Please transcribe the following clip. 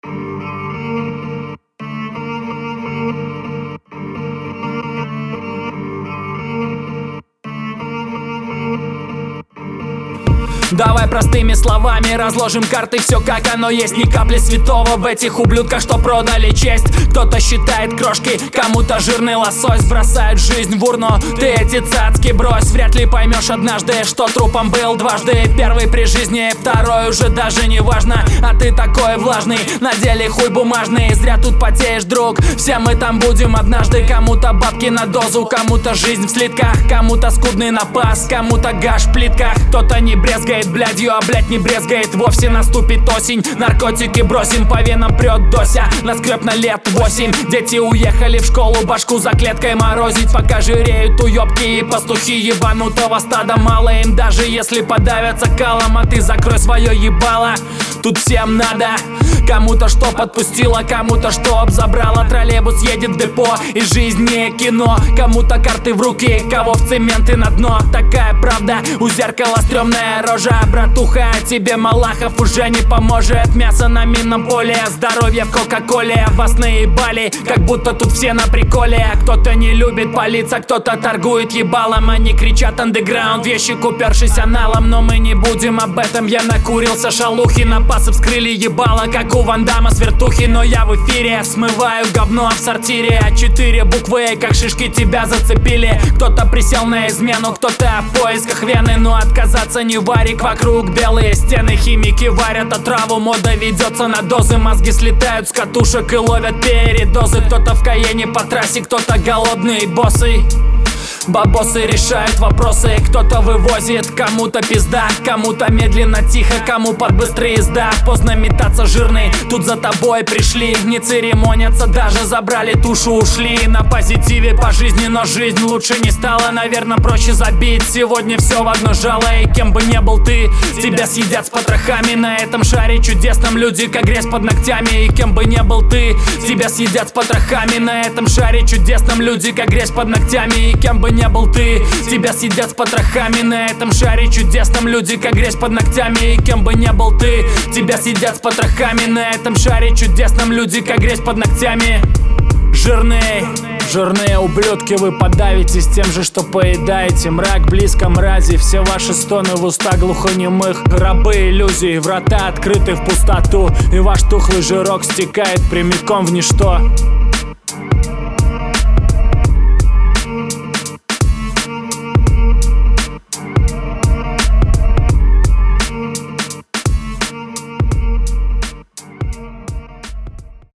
Давай простыми словами разложим карты, все как оно есть. Ни капли святого в этих ублюдках, что продали честь. Кто-то считает крошки, кому-то жирный лосось. Бросают жизнь в урну, ты эти цацки брось. Вряд ли поймешь однажды, что трупом был дважды. Первый при жизни, второй уже даже не важно. А ты такой влажный, на деле хуй бумажный. Зря тут потеешь, друг, все мы там будем однажды. Кому-то бабки на дозу, кому-то жизнь в слитках, кому-то скудный напас, кому-то гаш в плитках. Кто-то не брезгает блядью, а блядь не брезгает вовсе. Наступит осень, наркотики бросим, по венам прет дося. Наскреб на лет 8, дети уехали в школу, башку за клеткой морозить. Пока жиреют уёбки и пастухи ебанутого стада. Мало им даже если подавятся калом, а ты закрой свое ебало. Тут всем надо, кому-то что подпустила, кому-то что обзабрала. Троллейбус едет в депо, и жизнь не кино. Кому-то карты в руки, кого в цемент и на дно. Такая правда, у зеркала стрёмная рожа. Братуха, тебе Малахов уже не поможет. Мясо на минном поле, здоровье в кока-коле. Вас наебали, как будто тут все на приколе. Кто-то не любит палиться, кто-то торгует ебалом. Они кричат андеграунд, вещи купершись аналом. Но мы не будем об этом, я накурился шалухи. Напасы вскрыли ебало, как у Ван Дамма с вертухи. Но я в эфире, смываю говно в сортире. А 4 буквы, как шишки, тебя зацепили. Кто-то присел на измену, кто-то в поисках вены. Но отказаться не варик, вокруг белые стены. Химики варят отраву, мода ведется на дозы. Мозги слетают с катушек и ловят передозы. Кто-то в Каене по трассе, кто-то голодные боссы. Бабосы решают вопросы, кто-то вывозит, кому-то пизда, кому-то медленно, тихо, кому под быстрая езда. Поздно метаться жирный, тут за тобой пришли. Не церемонятся, даже забрали тушу, ушли. На позитиве по жизни, но жизнь лучше не стала. Наверное, проще забить, сегодня все в одно жало. И кем бы не был ты, тебя съедят с потрохами. На этом шаре чудесном люди, как грязь под ногтями. И кем бы не был ты, тебя съедят с потрохами. На этом шаре чудесном люди, как грязь под ногтями. И кем бы не был ты, тебя съедят с потрохами. На этом шаре чудесном люди, как грязь под ногтями. И кем бы не был ты, тебя съедят с потрохами. На этом шаре чудесном люди, как грязь под ногтями. Жирные ублюдки, вы подавитесь тем же, что поедаете. Мрак близко, мрази, все ваши стоны в уста глухонемых. Рабы иллюзий, врата открыты в пустоту. И ваш тухлый жирок стекает прямиком в ничто.